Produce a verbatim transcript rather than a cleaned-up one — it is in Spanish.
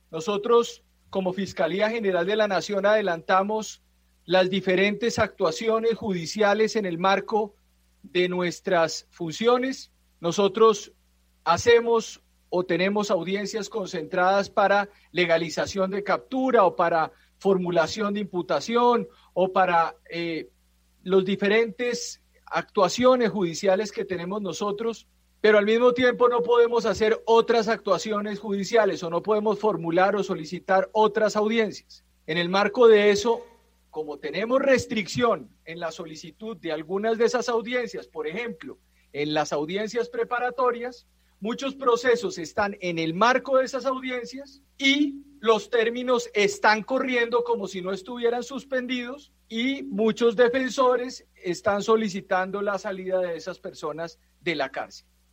Nosotros, como Fiscalía General de la Nación, adelantamos las diferentes actuaciones judiciales en el marco de nuestras funciones. Nosotros hacemos o tenemos audiencias concentradas para legalización de captura o para formulación de imputación o para eh, los diferentes actuaciones judiciales que tenemos nosotros, pero al mismo tiempo no podemos hacer otras actuaciones judiciales o no podemos formular o solicitar otras audiencias. En el marco de eso, como tenemos restricción en la solicitud de algunas de esas audiencias, por ejemplo, en las audiencias preparatorias, muchos procesos están en el marco de esas audiencias y los términos están corriendo como si no estuvieran suspendidos y muchos defensores están solicitando la salida de esas personas de la cárcel.